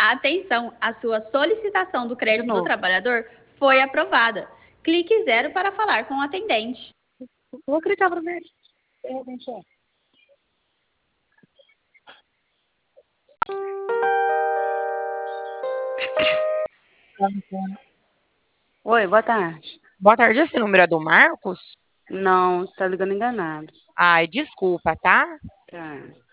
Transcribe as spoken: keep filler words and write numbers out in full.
Atenção, a sua solicitação do De crédito do novo. trabalhador foi aprovada. Clique zero para falar com o atendente. Vou clicar para ver. De repente é. Oi, boa tarde. Boa tarde, esse número é do Marcos? Não, você tá ligando enganado. Ai, desculpa, tá? Tá.